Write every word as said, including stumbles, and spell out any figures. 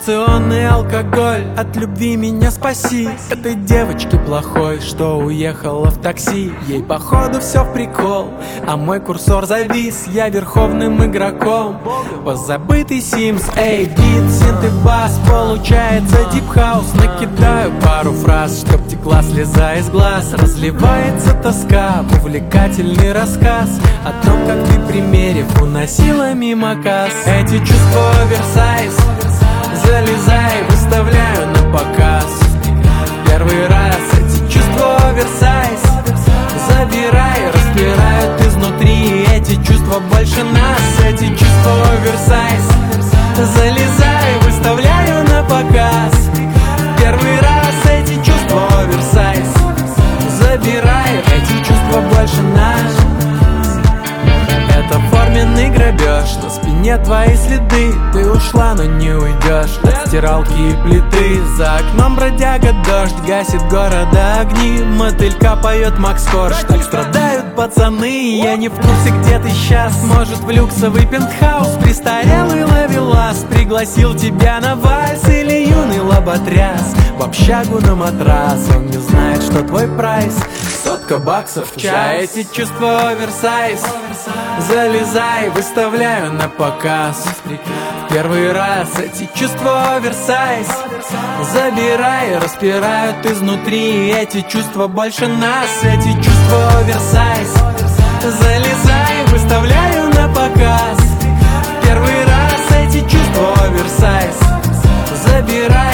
Инъекционный алкоголь, от любви меня спаси. Этой девочке плохой, что уехала в такси. Ей походу все в прикол, а мой курсор завис. Я верховным игроком, позабытый Sims. Эй, бит, синт и бас, получается дипхаус. Накидаю пару фраз, чтоб текла слеза из глаз. Разливается тоска, увлекательный рассказ о том, как ты, примерив, уносила мимо касс. Эти чувства оверсайз, залезай, выставляю на показ. Первый раз эти чувства оверсайз, забирай, распирают изнутри. Эти чувства больше нас, эти чувства оверсайз, залезай, выставляю на показ. Первый раз эти чувства оверсайз, забирай, эти чувства больше нас. Это форменный грабеж, на спине твои следы. Ты ушла, но не уйдешь от стиралки и плиты. За окном бродяга дождь, гасит города огни. Мотылька поет Макс Корж, так страдают пацаны. Я не в курсе, где ты сейчас, может в люксовый пентхаус. Престарелый ловелас пригласил тебя на вальс. Или юный лоботряс в общагу на матрас. Он не знает, что твой прайс сотка баксов в час. Эти чувства оверсайз, залезай, выставляю на показ. Первый раз эти чувства оверсайз, забирай, распирают изнутри. Эти чувства больше нас, эти чувства оверсайз, залезай, выставляю на показ. Первый раз эти чувства оверсайз, забирай.